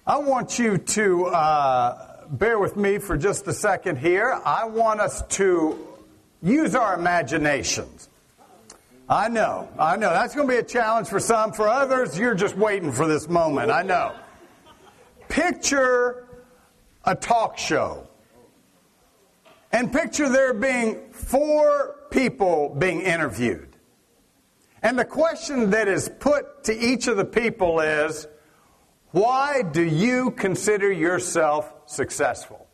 I want you to bear with me for just a second here. I want us to use our imaginations. I know. That's going to be a challenge for some. For others, you're just waiting for this moment. I know. Picture a talk show. And picture there being 4 people being interviewed. And the question that is put to each of the people is, why do you consider yourself successful?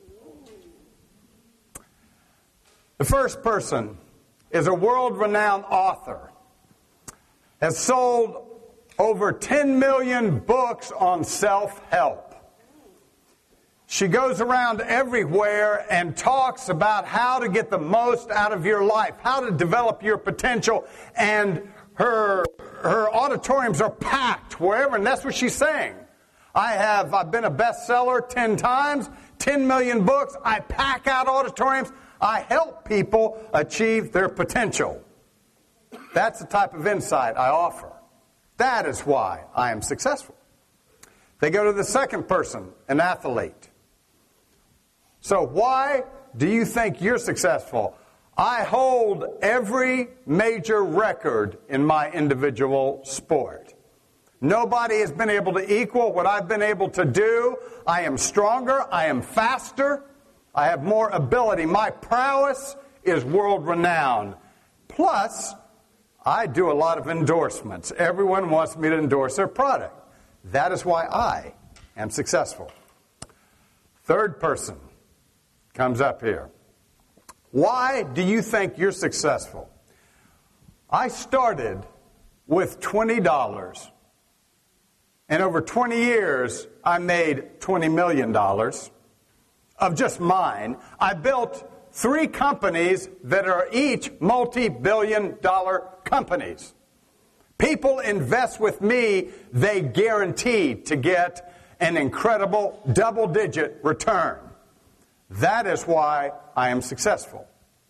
The first person is a world-renowned author, has sold over 10 million books on self-help. She goes around everywhere and talks about how to get the most out of your life, how to develop your potential, and her auditoriums are packed wherever, and that's what she's saying. I've been a bestseller 10 times, 10 million books. I pack out auditoriums. I help people achieve their potential. That's the type of insight I offer. That is why I am successful. They go to the second person, an athlete. So why do you think you're successful? I hold every major record in my individual sport. Nobody has been able to equal what I've been able to do. I am stronger. I am faster. I have more ability. My prowess is world-renowned. Plus, I do a lot of endorsements. Everyone wants me to endorse their product. That is why I am successful. Third person comes up here. Why do you think you're successful? I started with $20, and over 20 years, I made $20 million of just mine. I built 3 companies that are each multi-billion-dollar companies. People invest with me, they guarantee to get an incredible double-digit return. That is why I am successful.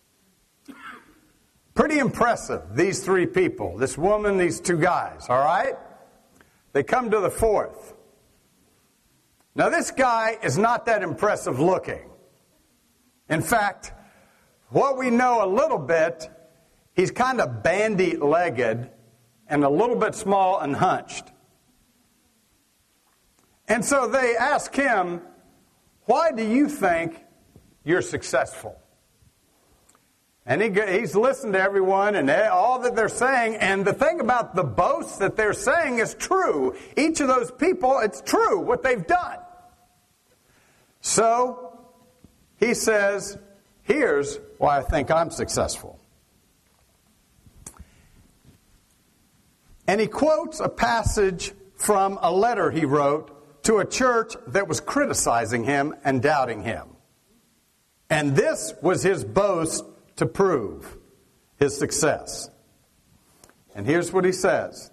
Pretty impressive, these 3 people. This woman, these 2 guys, all right? They come to the fourth. Now, this guy is not that impressive looking. In fact, what we know a little bit, he's kind of bandy-legged and a little bit small and hunched. And so they ask him, why do you think you're successful? And he's listened to everyone and all that they're saying. And the thing about the boasts that they're saying is true. Each of those people, it's true what they've done. So he says, here's why I think I'm successful. And he quotes a passage from a letter he wrote to a church that was criticizing him and doubting him. And this was his boast to prove his success. And here's what he says.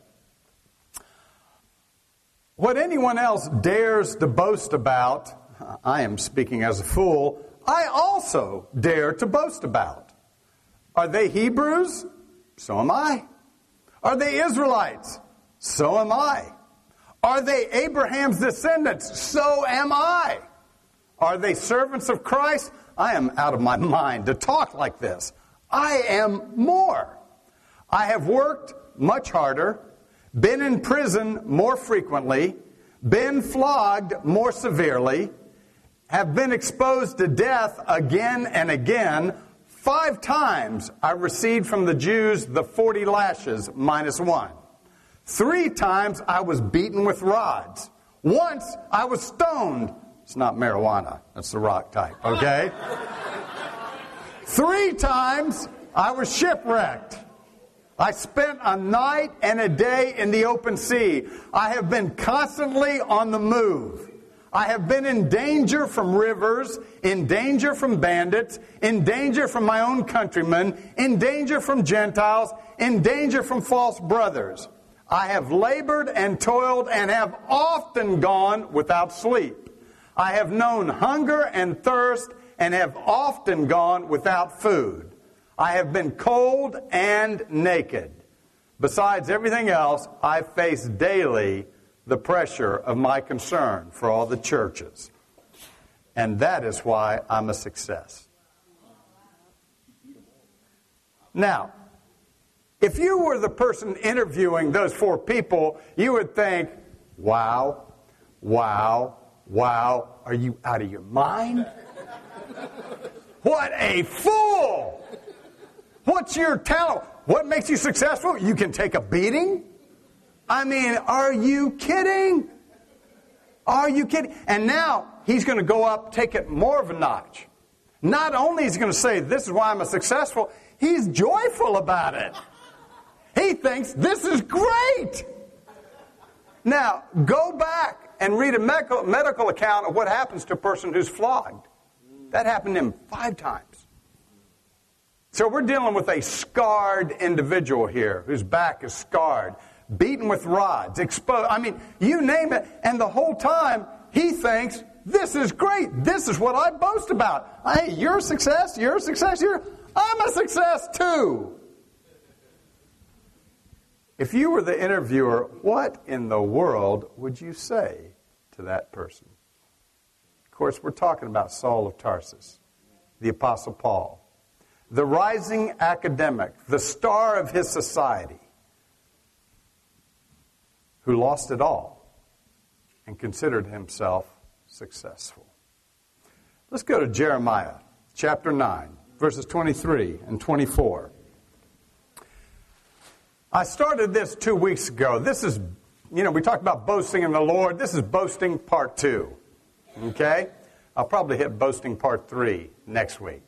What anyone else dares to boast about, I am speaking as a fool, I also dare to boast about. Are they Hebrews? So am I. Are they Israelites? So am I. Are they Abraham's descendants? So am I. Are they servants of Christ? I am out of my mind to talk like this. I am more. I have worked much harder, been in prison more frequently, been flogged more severely, have been exposed to death again and again. 5 times I received from the Jews the 40 lashes minus 1. 3 times I was beaten with rods. Once I was stoned. It's not marijuana. That's the rock type, okay? 3 times I was shipwrecked. I spent a night and a day in the open sea. I have been constantly on the move. I have been in danger from rivers, in danger from bandits, in danger from my own countrymen, in danger from Gentiles, in danger from false brothers. I have labored and toiled and have often gone without sleep. I have known hunger and thirst and have often gone without food. I have been cold and naked. Besides everything else, I face daily the pressure of my concern for all the churches. And that is why I'm a success. Now, if you were the person interviewing those 4 people, you would think, wow, are you out of your mind? What a fool! What's your talent? What makes you successful? You can take a beating? I mean, are you kidding? Are you kidding? And now he's going to go up, take it more of a notch. Not only is he going to say, this is why I'm a successful, he's joyful about it. He thinks this is great. Now, go back and read a medical account of what happens to a person who's flogged. That happened to him 5 times. So we're dealing with a scarred individual here whose back is scarred, beaten with rods, exposed. I mean, you name it. And the whole time he thinks, this is great. This is what I boast about. Hey, you're a success. You're a success. I'm a success too. If you were the interviewer, what in the world would you say to that person? Of course, we're talking about Saul of Tarsus, the Apostle Paul, the rising academic, the star of his society, who lost it all and considered himself successful. Let's go to Jeremiah chapter 9, verses 23 and 24. I started this 2 weeks ago. This is, we talked about boasting in the Lord. This is boasting part 2. Okay? I'll probably hit boasting part 3 next week.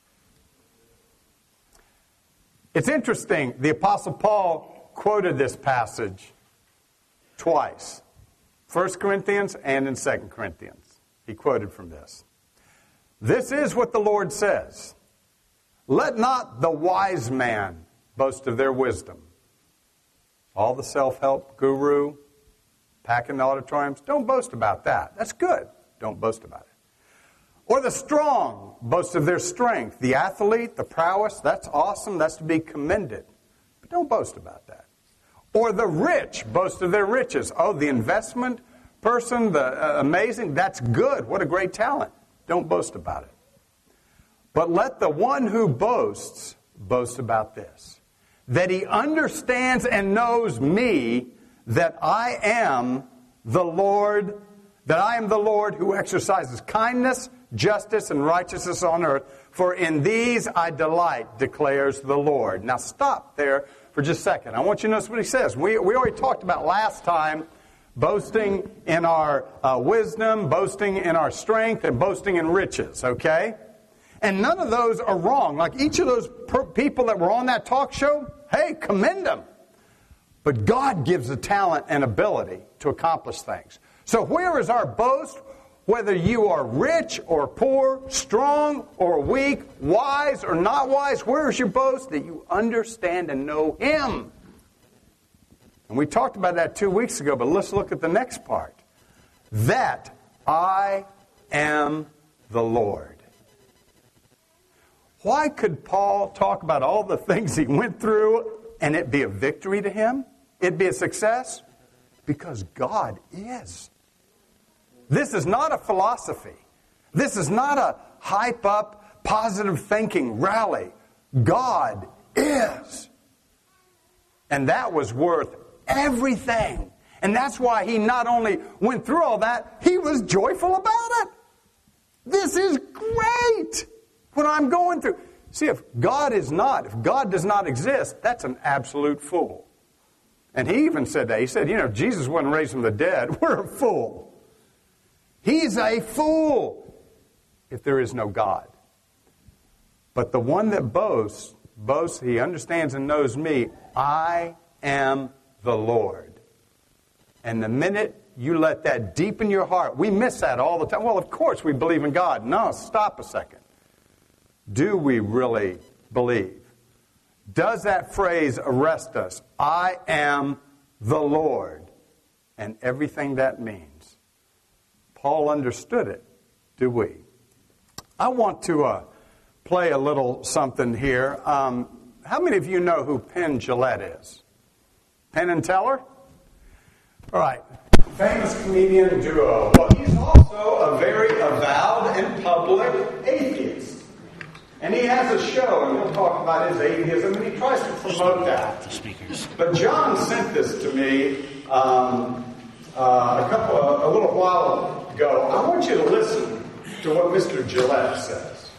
It's interesting. The Apostle Paul quoted this passage twice. 1 Corinthians and in 2 Corinthians. He quoted from this. This is what the Lord says. Let not the wise man boast of their wisdom. All the self-help guru, packing the auditoriums, don't boast about that. That's good. Don't boast about it. Or the strong boast of their strength. The athlete, the prowess, that's awesome. That's to be commended. But don't boast about that. Or the rich boast of their riches. Oh, the investment person, the amazing, that's good. What a great talent. Don't boast about it. But let the one who boasts boast about this, that he understands and knows me, that I am the Lord who exercises kindness, justice, and righteousness on earth. For in these I delight, declares the Lord. Now stop there for just a second. I want you to notice what he says. We already talked about last time boasting in our wisdom, boasting in our strength, and boasting in riches, okay? And none of those are wrong. Like each of those people that were on that talk show, hey, commend them. But God gives the talent and ability to accomplish things. So where is our boast? Whether you are rich or poor, strong or weak, wise or not wise, where is your boast? That you understand and know Him. And we talked about that 2 weeks ago, but let's look at the next part. That I am the Lord. Why could Paul talk about all the things he went through and it be a victory to him? It'd be a success? Because God is. This is not a philosophy. This is not a hype up, positive thinking rally. God is. And that was worth everything. And that's why he not only went through all that, he was joyful about it. This is great. What I'm going through. See, if God does not exist, that's an absolute fool. And he even said that. He said, Jesus wasn't raised from the dead. We're a fool. He's a fool if there is no God. But the one that boasts, he understands and knows me. I am the Lord. And the minute you let that deep in your heart, we miss that all the time. Well, of course we believe in God. No, stop a second. Do we really believe? Does that phrase arrest us? I am the Lord. And everything that means. Paul understood it. Do we? I want to play a little something here. How many of you know who Penn Jillette is? Penn and Teller? All right. famous comedian duo. Well, he's also a very avowed and public atheist. And he has a show, and he'll talk about his atheism, and he tries to promote that. But John sent this to me a little while ago. I want you to listen to what Mr. Gillette says.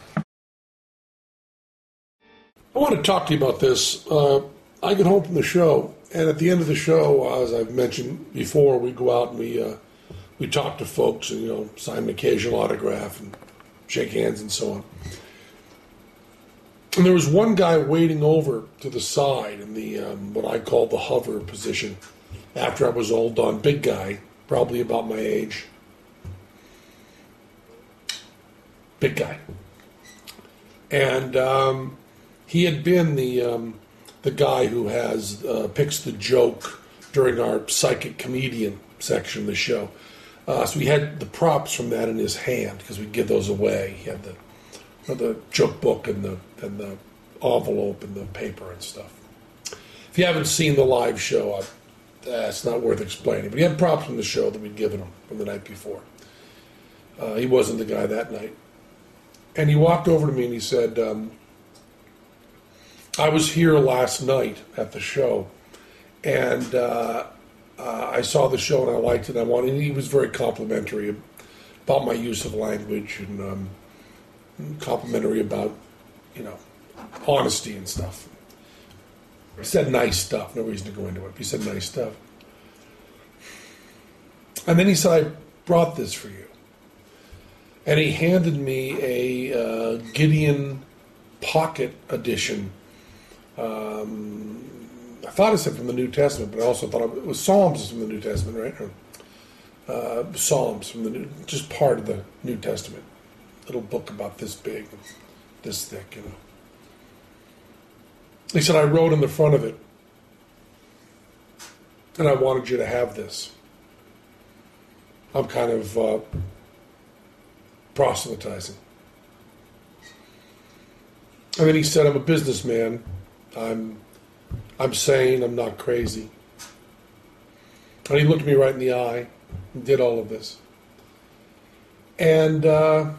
I want to talk to you about this. I get home from the show, and at the end of the show, as I've mentioned before, we go out and we talk to folks and sign an occasional autograph and shake hands and so on. And there was one guy waiting over to the side in the what I call the hover position after I was all done. Big guy, probably about my age. Big guy. And he had been the guy who picks the joke during our psychic comedian section of the show. So he had the props from that in his hand because we'd give those away. He had the joke book and the envelope and the paper and stuff. If you haven't seen the live show, it's not worth explaining. But he had props from the show that we'd given him from the night before. He wasn't the guy that night. And he walked over to me and he said, I was here last night at the show, and I saw the show and I liked it. And he was very complimentary about my use of language and complimentary about, honesty and stuff. He said nice stuff. No reason to go into it. He said nice stuff. And then he said, I brought this for you. And he handed me a Gideon Pocket Edition. I thought it said from the New Testament, but I also thought it was Psalms from the New Testament, right? Psalms from the just part of the New Testament. Little book about this big, this thick, He said, I wrote on the front of it, and I wanted you to have this. I'm kind of proselytizing. And then he said, I'm a businessman. I'm sane. I'm not crazy. And he looked me right in the eye and did all of this. And it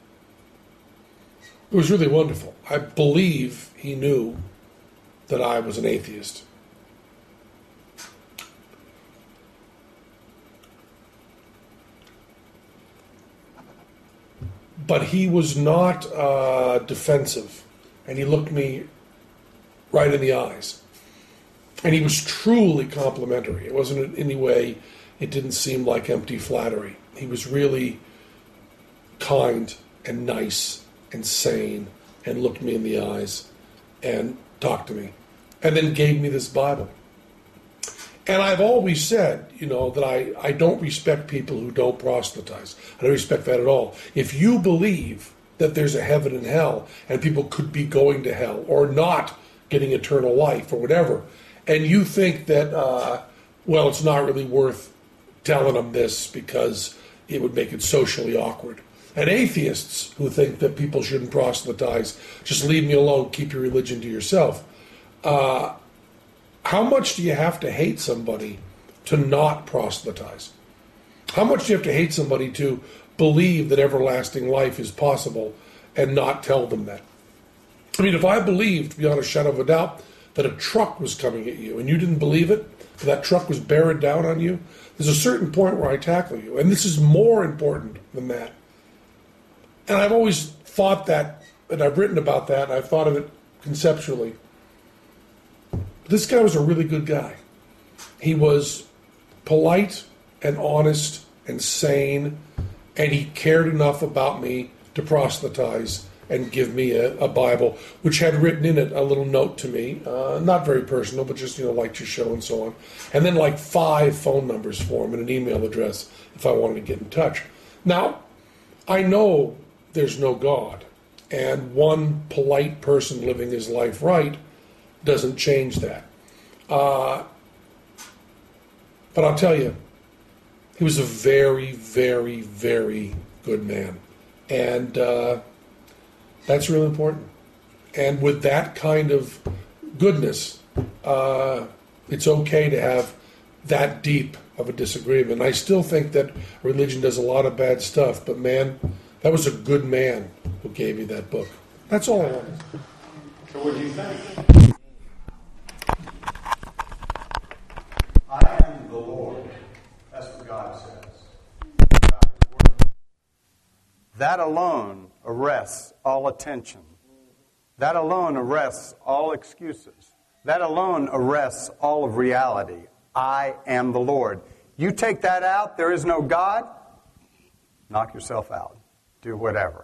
was really wonderful. I believe he knew that I was an atheist. But he was not defensive, and he looked me right in the eyes. And he was truly complimentary. It wasn't in any way, it didn't seem like empty flattery. He was really kind and nice and sane and looked me in the eyes and talked to me. And then gave me this Bible. And I've always said, that I don't respect people who don't proselytize. I don't respect that at all. If you believe that there's a heaven and hell, and people could be going to hell, or not getting eternal life, or whatever, and you think that, it's not really worth telling them this because it would make it socially awkward. And atheists who think that people shouldn't proselytize, just leave me alone, keep your religion to yourself. How much do you have to hate somebody to not proselytize? How much do you have to hate somebody to believe that everlasting life is possible and not tell them that? I mean, if I believed, beyond a shadow of a doubt, that a truck was coming at you and you didn't believe it, that truck was bearing down on you, there's a certain point where I tackle you. And this is more important than that. And I've always thought that, and I've written about that, and I've thought of it conceptually. This guy was a really good guy. He was polite and honest and sane, and he cared enough about me to proselytize and give me a Bible, which had written in it a little note to me, not very personal, but just, liked your show and so on. And then 5 phone numbers for him and an email address if I wanted to get in touch. Now, I know there's no God, and one polite person living his life right doesn't change that. But I'll tell you, he was a very, very, very good man. And that's really important. And with that kind of goodness, it's okay to have that deep of a disagreement. I still think that religion does a lot of bad stuff, but man, that was a good man who gave me that book. That's all I wanted. So what do you think? I am the Lord. That's what God says. That alone arrests all attention. That alone arrests all excuses. That alone arrests all of reality. I am the Lord. You take that out, there is no God, knock yourself out. Do whatever.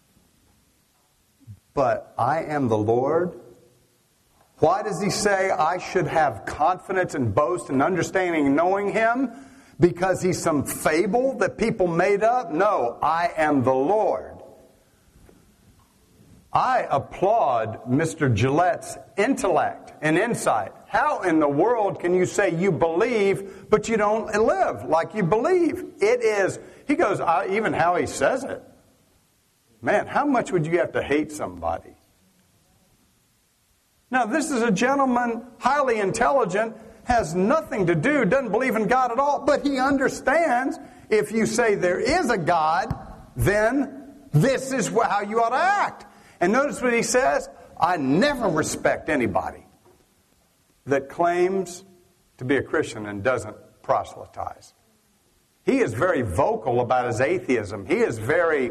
But I am the Lord. Why does he say I should have confidence and boast and understanding and knowing him? Because he's some fable that people made up? No, I am the Lord. I applaud Mr. Gillette's intellect and insight. How in the world can you say you believe, but you don't live like you believe? It is, he goes, even how he says it. Man, how much would you have to hate somebody? Now, this is a gentleman, highly intelligent, has nothing to do, doesn't believe in God at all, but he understands if you say there is a God, then this is how you ought to act. And notice what he says, I never respect anybody that claims to be a Christian and doesn't proselytize. He is very vocal about his atheism. He is very,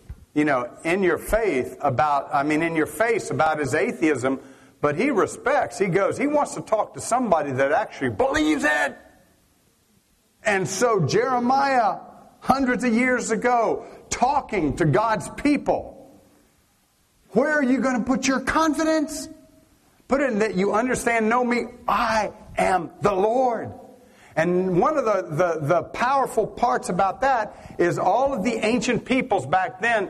in your face about his atheism, but he respects, he wants to talk to somebody that actually believes it. And so Jeremiah, hundreds of years ago, talking to God's people, where are you going to put your confidence? Put it in that you understand, know me, I am the Lord. And one of the powerful parts about that is all of the ancient peoples back then,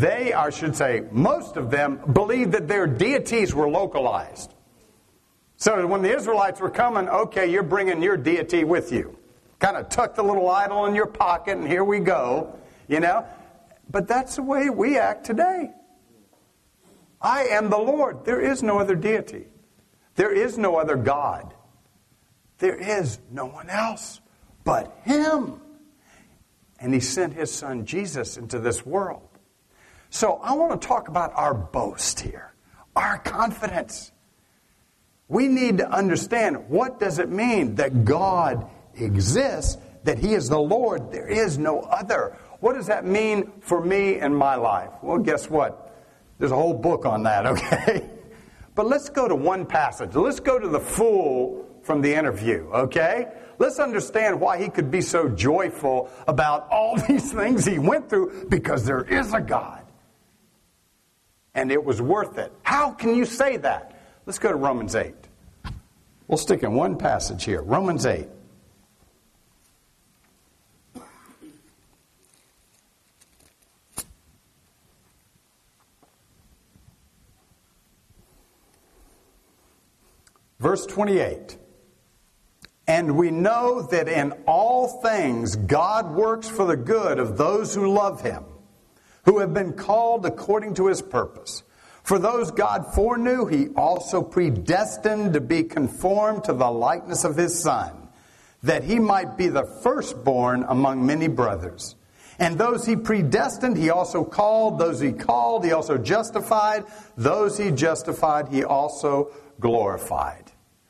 most of them believed that their deities were localized. So when the Israelites were coming, okay, you're bringing your deity with you. Kind of tuck the little idol in your pocket and here we go, But that's the way we act today. I am the Lord. There is no other deity. There is no other God. There is no one else but him. And he sent his son Jesus into this world. So I want to talk about our boast here, our confidence. We need to understand, what does it mean that God exists, that he is the Lord? There is no other. What does that mean for me and my life? Well, guess what? There's a whole book on that, okay? But let's go to one passage. Let's go to the fool from the interview, okay? Let's understand why he could be so joyful about all these things he went through, because there is a God. And it was worth it. How can you say that? Let's go to Romans 8. We'll stick in one passage here. Romans 8. Verse 28. And we know that in all things God works for the good of those who love him, who have been called according to his purpose. For those God foreknew, he also predestined to be conformed to the likeness of his Son, that he might be the firstborn among many brothers. And those he predestined, he also called. Those he called, he also justified. Those he justified, he also glorified.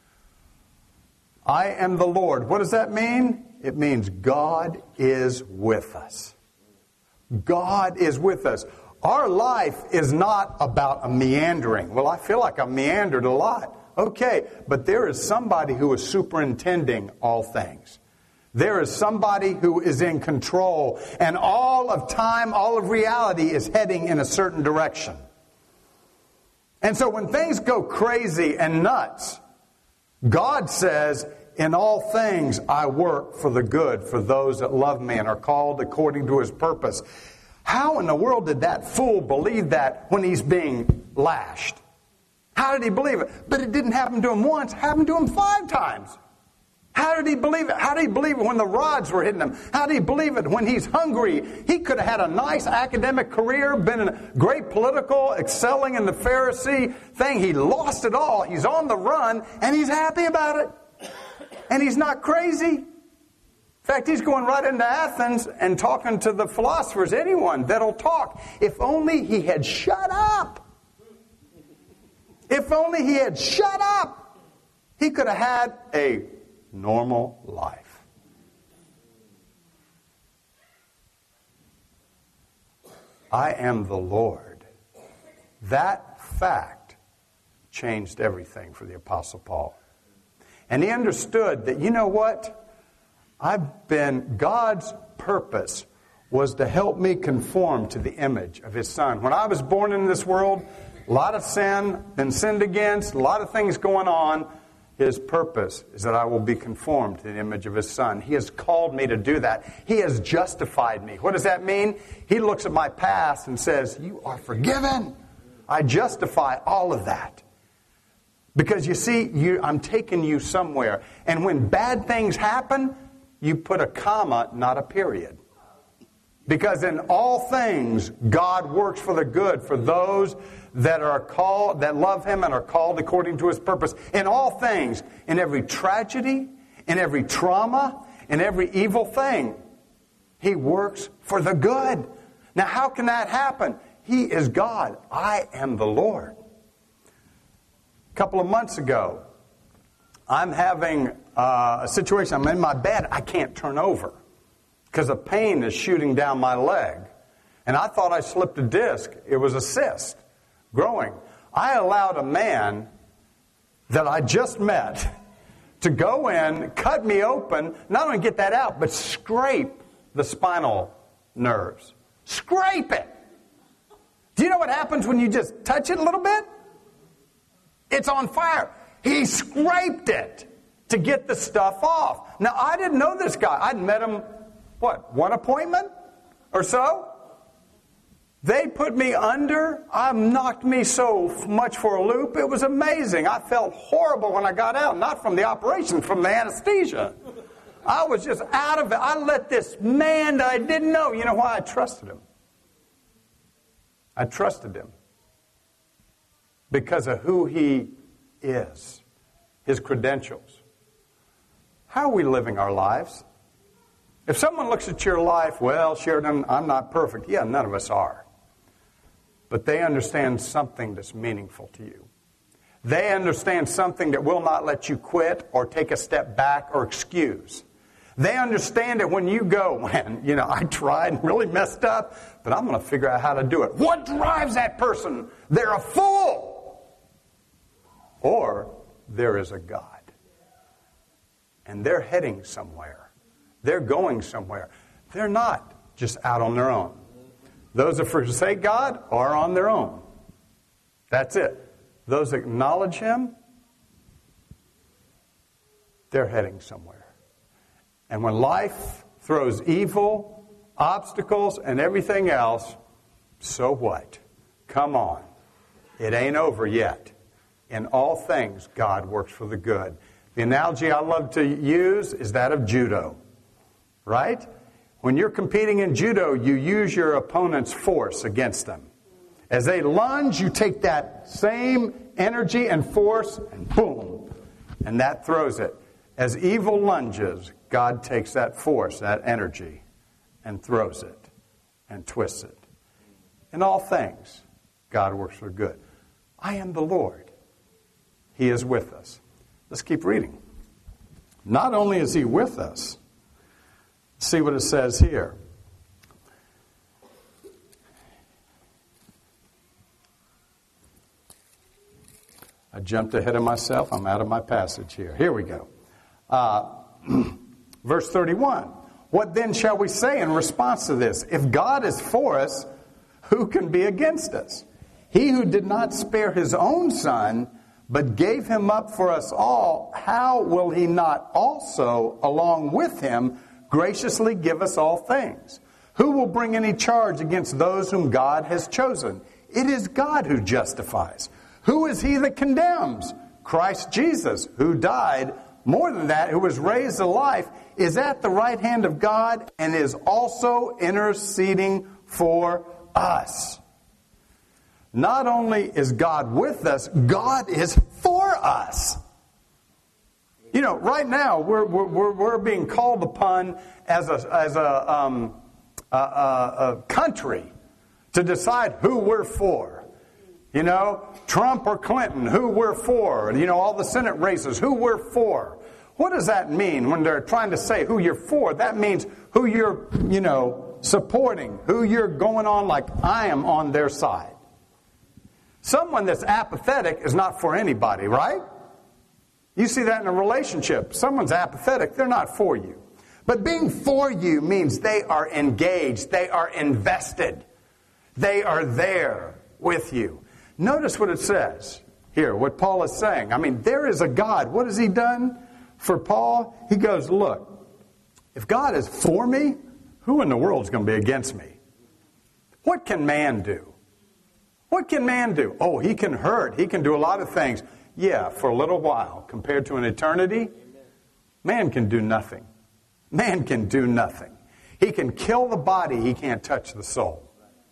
I am the Lord. What does that mean? It means God is with us. God is with us. Our life is not about a meandering. Well, I feel like I meandered a lot. Okay, but there is somebody who is superintending all things. There is somebody who is in control, and all of time, all of reality is heading in a certain direction. And so when things go crazy and nuts, God says, in all things I work for the good for those that love me and are called according to his purpose. How in the world did that fool believe that when he's being lashed? How did he believe it? But it didn't happen to him once. It happened to him 5 times. How did he believe it? How did he believe it when the rods were hitting him? How did he believe it when he's hungry? He could have had a nice academic career, been in a great political, excelling in the Pharisee thing. He lost it all. He's on the run, and he's happy about it. And he's not crazy. In fact, he's going right into Athens and talking to the philosophers, anyone that'll talk. If only he had shut up. If only he had shut up, he could have had a normal life. I am the Lord. That fact changed everything for the Apostle Paul. And he understood that, you know what? God's purpose was to help me conform to the image of His Son. When I was born in this world, a lot of sin, been sinned against, a lot of things going on. His purpose is that I will be conformed to the image of His Son. He has called me to do that. He has justified me. What does that mean? He looks at my past and says, you are forgiven. I justify all of that. Because you see, I'm taking you somewhere. And when bad things happen, you put a comma, not a period. Because in all things, God works for the good for those that are called, that love Him and are called according to His purpose. In all things, in every tragedy, in every trauma, in every evil thing, He works for the good. Now, how can that happen? He is God. I am the Lord. A couple of months ago, I'm having a situation. I'm in my bed. I can't turn over because a pain is shooting down my leg. And I thought I slipped a disc. It was a cyst growing. I allowed a man that I just met to go in, cut me open, not only get that out, but scrape the spinal nerves. Scrape it. Do you know what happens when you just touch it a little bit? It's on fire. He scraped it to get the stuff off. Now, I didn't know this guy. I'd met him, one appointment or so? They put me under. Knocked me so much for a loop. It was amazing. I felt horrible when I got out. Not from the operation, from the anesthesia. I was just out of it. I let this man that I didn't know. You know why? I trusted him. I trusted him because of who he is, his credentials. How are we living our lives? If someone looks at your life, well, Sheridan, I'm not perfect. Yeah, none of us are. But they understand something that's meaningful to you. They understand something that will not let you quit or take a step back or excuse. They understand that when you go, man, I tried and really messed up, but I'm going to figure out how to do it. What drives that person? They're a fool. Or there is a God. And they're heading somewhere. They're going somewhere. They're not just out on their own. Those that forsake God are on their own. That's it. Those that acknowledge Him, they're heading somewhere. And when life throws evil, obstacles, and everything else, so what? Come on. It ain't over yet. In all things, God works for the good. The analogy I love to use is that of judo. Right? When you're competing in judo, you use your opponent's force against them. As they lunge, you take that same energy and force, and boom, and that throws it. As evil lunges, God takes that force, that energy, and throws it and twists it. In all things, God works for good. I am the Lord. He is with us. Let's keep reading. Not only is He with us, see what it says here. I jumped ahead of myself. I'm out of my passage here. Here we go. Verse 31. What then shall we say in response to this? If God is for us, who can be against us? He who did not spare His own Son, but gave Him up for us all, how will He not also, along with Him, graciously give us all things? Who will bring any charge against those whom God has chosen? It is God who justifies. Who is He that condemns? Christ Jesus, who died, more than that, who was raised to life, is at the right hand of God and is also interceding for us. Not only is God with us, God is for us. You know, right now we're being called upon as a country to decide who we're for. You know, Trump or Clinton, who we're for. You know, all the Senate races, who we're for. What does that mean when they're trying to say who you're for? That means who you're, you know, supporting, who you're going on like I am on their side. Someone that's apathetic is not for anybody, right? You see that in a relationship. Someone's apathetic, they're not for you. But being for you means they are engaged, they are invested, they are there with you. Notice what it says here, what Paul is saying. I mean, there is a God. What has he done for Paul? He goes, look, if God is for me, who in the world is going to be against me? What can man do? What can man do? Oh, he can hurt. He can do a lot of things. Yeah, for a little while. Compared to an eternity, man can do nothing. Man can do nothing. He can kill the body. He can't touch the soul.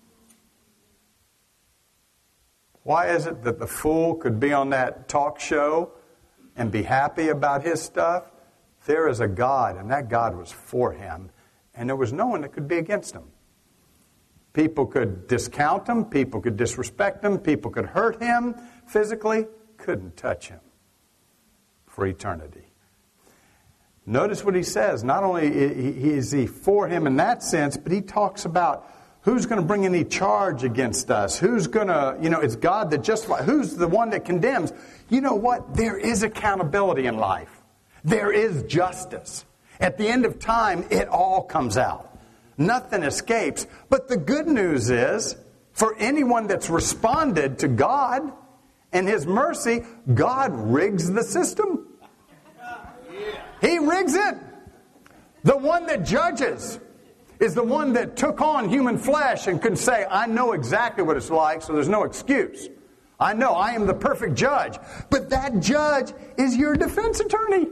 Why is it that the fool could be on that talk show and be happy about his stuff? There is a God, and that God was for him, and there was no one that could be against him. People could discount him, people could disrespect him, people could hurt him physically, couldn't touch him for eternity. Notice what he says. Not only is he for him in that sense, but he talks about who's going to bring any charge against us? Who's going to, it's God that justifies. Who's the one that condemns? You know what? There is accountability in life. There is justice. At the end of time, it all comes out. Nothing escapes. But the good news is, for anyone that's responded to God and His mercy, God rigs the system. He rigs it. The one that judges is the one that took on human flesh and could say, I know exactly what it's like, so there's no excuse. I know, I am the perfect judge. But that judge is your defense attorney.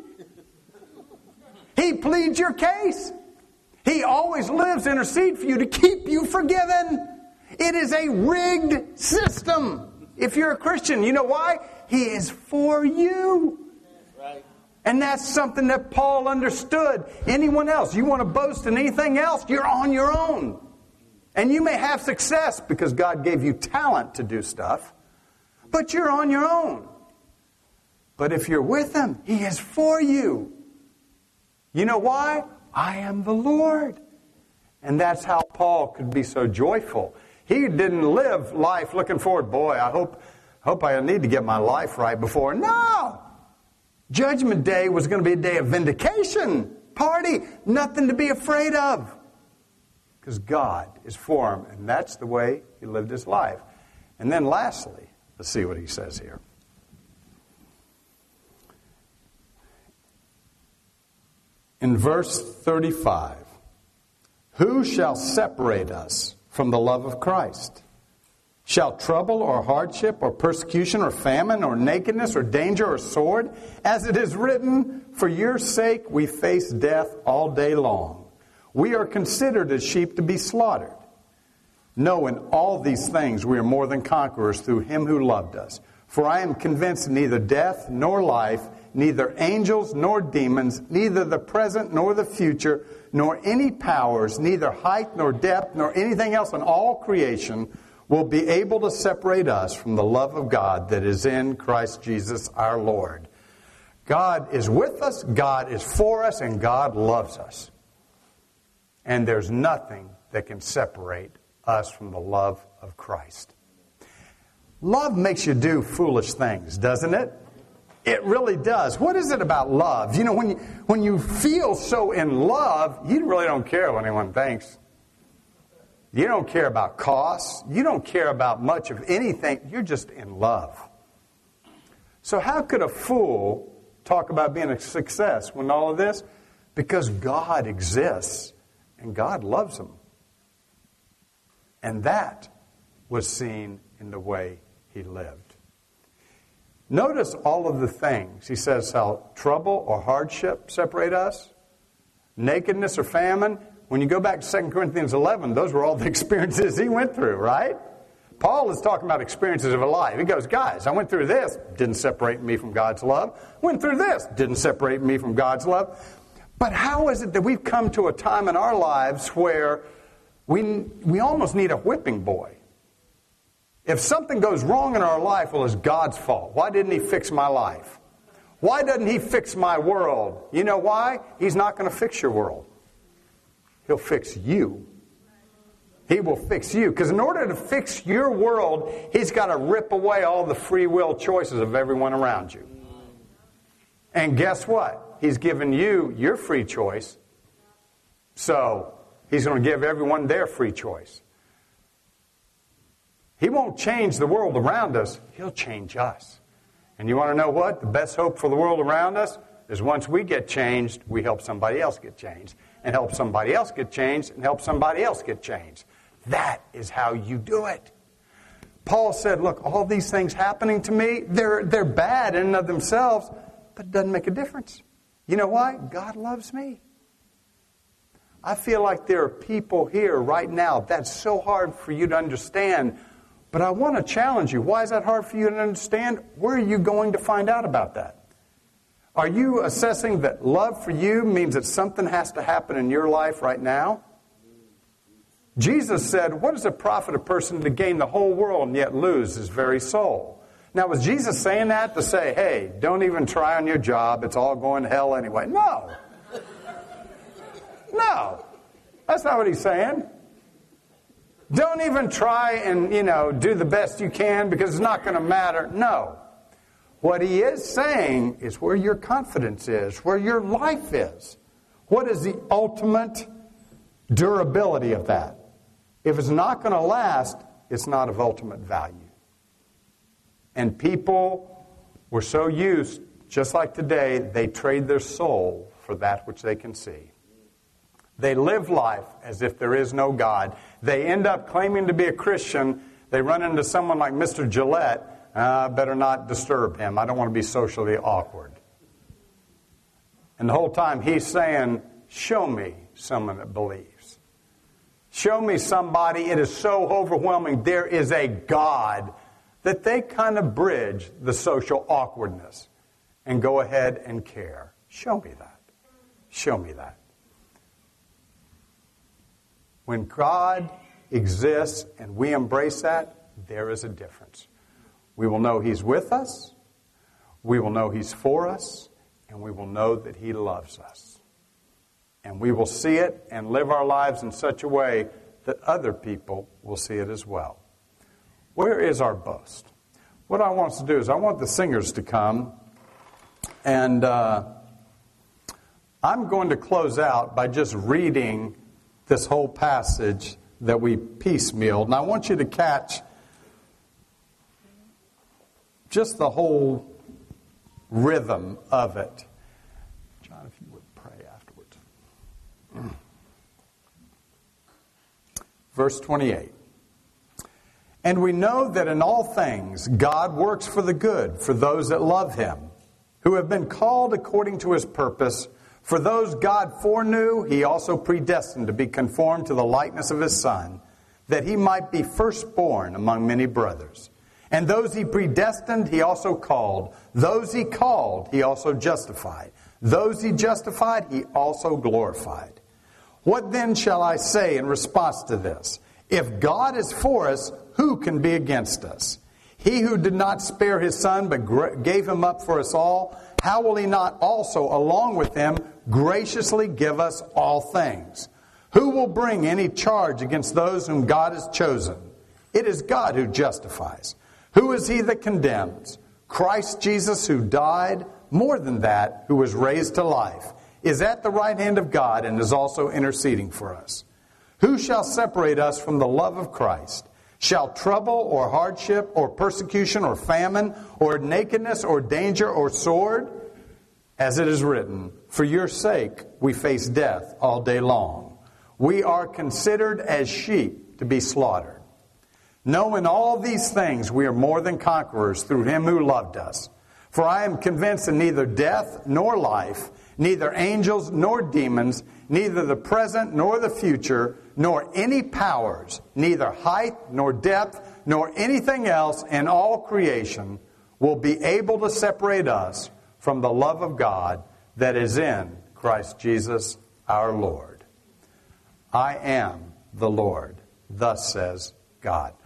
He pleads your case. He always lives to intercede for you to keep you forgiven. It is a rigged system. If you're a Christian, you know why? He is for you. And that's something that Paul understood. Anyone else, you want to boast in anything else, you're on your own. And you may have success because God gave you talent to do stuff, but you're on your own. But if you're with Him, He is for you. You know why? I am the Lord. And that's how Paul could be so joyful. He didn't live life looking forward, boy, I hope I need to get my life right before. No! Judgment Day was going to be a day of vindication. Party. Nothing to be afraid of. Because God is for him. And that's the way he lived his life. And then lastly, let's see what he says here. In verse 35, who shall separate us from the love of Christ? Shall trouble or hardship or persecution or famine or nakedness or danger or sword? As it is written, for your sake we face death all day long. We are considered as sheep to be slaughtered. No, in all these things we are more than conquerors through Him who loved us. For I am convinced neither death nor life, neither angels nor demons, neither the present nor the future, nor any powers, neither height nor depth, nor anything else in all creation will be able to separate us from the love of God that is in Christ Jesus our Lord. God is with us, God is for us, and God loves us. And there's nothing that can separate us from the love of Christ. Love makes you do foolish things, doesn't it? It really does. What is it about love? You know, when you feel so in love, you really don't care what anyone thinks. You don't care about costs. You don't care about much of anything. You're just in love. So how could a fool talk about being a success when all of this? Because God exists and God loves him. And that was seen in the way he lived. Notice all of the things. He says how trouble or hardship separate us, nakedness or famine. When you go back to 2 Corinthians 11, those were all the experiences he went through, right? Paul is talking about experiences of a life. He goes, guys, I went through this, didn't separate me from God's love. Went through this, didn't separate me from God's love. But how is it that we've come to a time in our lives where we almost need a whipping boy? If something goes wrong in our life, well, it's God's fault. Why didn't He fix my life? Why doesn't He fix my world? You know why? He's not going to fix your world. He'll fix you. He will fix you. Because in order to fix your world, He's got to rip away all the free will choices of everyone around you. And guess what? He's given you your free choice. So He's going to give everyone their free choice. He won't change the world around us. He'll change us. And you want to know what? The best hope for the world around us is once we get changed, we help somebody else get changed. And help somebody else get changed. And help somebody else get changed. That is how you do it. Paul said, look, all these things happening to me, they're bad in and of themselves, but it doesn't make a difference. You know why? God loves me. I feel like there are people here right now that's so hard for you to understand. But I want to challenge you. Why is that hard for you to understand? Where are you going to find out about that? Are you assessing that love for you means that something has to happen in your life right now? Jesus said, what does it profit a person to gain the whole world and yet lose his very soul? Now, was Jesus saying that to say, hey, don't even try on your job, it's all going to hell anyway? No. No. That's not what He's saying. Don't even try and, do the best you can because it's not going to matter. No. What He is saying is where your confidence is, where your life is. What is the ultimate durability of that? If it's not going to last, it's not of ultimate value. And people were so used, just like today, they trade their soul for that which they can see. They live life as if there is no God. They end up claiming to be a Christian. They run into someone like Mr. Gillette. Better not disturb him. I don't want to be socially awkward. And the whole time he's saying, show me someone that believes. Show me somebody. It is so overwhelming. There is a God that they kind of bridge the social awkwardness and go ahead and care. Show me that. Show me that. When God exists and we embrace that, there is a difference. We will know He's with us, we will know He's for us, and we will know that He loves us. And we will see it and live our lives in such a way that other people will see it as well. Where is our boast? What I want us to do is I want the singers to come, and I'm going to close out by just reading this whole passage that we piecemealed. And I want you to catch just the whole rhythm of it. John, if you would pray afterwards. Verse 28. And we know that in all things God works for the good for those that love Him, who have been called according to His purpose. For those God foreknew, He also predestined to be conformed to the likeness of His Son, that He might be firstborn among many brothers. And those He predestined, He also called. Those He called, He also justified. Those He justified, He also glorified. What then shall I say in response to this? If God is for us, who can be against us? He who did not spare His Son, but gave Him up for us all, how will He not also, along with Him, graciously give us all things? Who will bring any charge against those whom God has chosen? It is God who justifies. Who is he that condemns? Christ Jesus, who died, more than that, who was raised to life, is at the right hand of God and is also interceding for us. Who shall separate us from the love of Christ? Shall trouble or hardship or persecution or famine or nakedness or danger or sword? As it is written, for your sake we face death all day long. We are considered as sheep to be slaughtered. No, in all these things we are more than conquerors through Him who loved us. For I am convinced that neither death nor life, neither angels nor demons, neither the present nor the future, nor any powers, neither height nor depth, nor anything else in all creation will be able to separate us from the love of God that is in Christ Jesus our Lord. I am the Lord, thus says God.